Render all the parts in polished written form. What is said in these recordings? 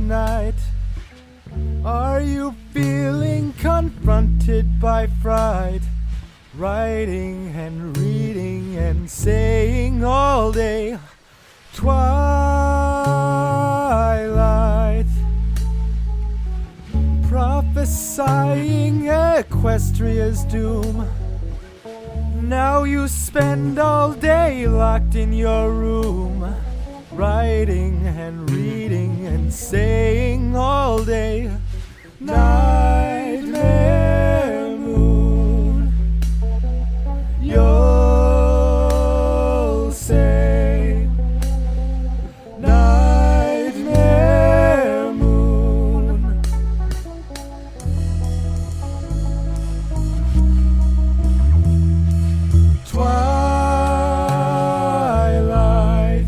night? Are you feeling confronted by fright? Writing and reading and saying all day, twilight. Prophesying Equestria's doom. Now you spend all day locked in your room, writing and reading and saying all day, nightmare moon. You'll say, nightmare moon. Twilight.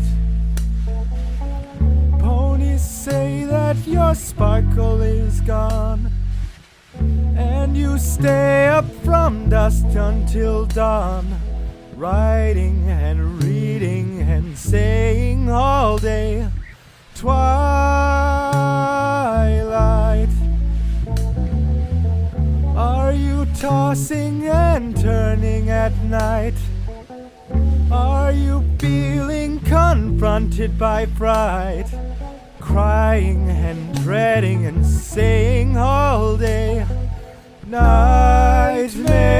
Ponies say that your sparkle is gone, and you stay up from dusk until dawn, writing and reading and saying all day, twilight. Are you tossing and turning at night? Are you feeling confronted by fright? Crying and dreading and saying all day, nightmare.